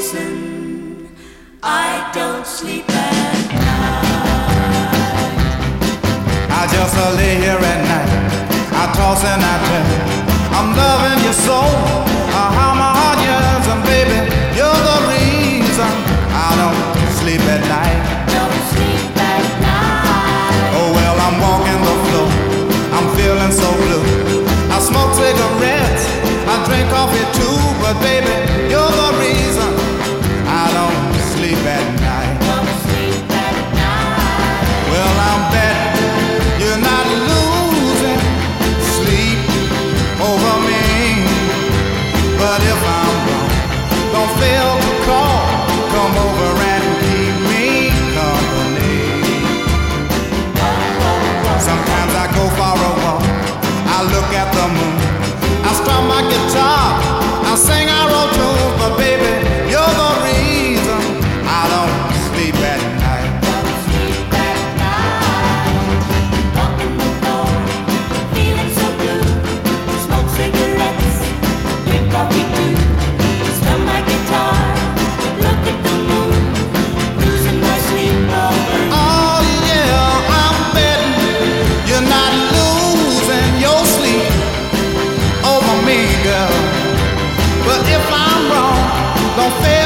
reason I don't sleep at night. I just lay here at night, I toss and I turn. I'm loving you so, how my heart yearns, and baby, you're the reason I don't sleep at night. Don't sleep at night. Oh well, I'm walking the floor, I'm feeling so blue. I smoke cigarettes, I drink coffee too, but baby, you're the reason I don't sleep at night. Don't sleep at night. Well, I'm betting you're not losing sleep over me, but if I'm wrong, don't fail to call, come over and keep me company. Sometimes I go for a walk, I look at the moon, I strum my guitar, I sing our old tunes, but baby, you're the reason I don't sleep at night. Don't sleep at night. Walking the floor, feeling so blue. Smoke cigarettes, drink coffee too. Strum my guitar, look at the moon, losing my sleep over. Oh yeah, I'm betting you're not losing your sleep over me, girl. But if I'm wrong, don't fail